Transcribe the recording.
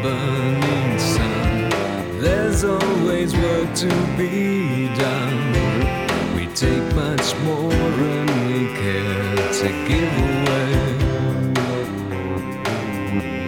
burning sun. There's always work to be done. We take much more than we care to give away.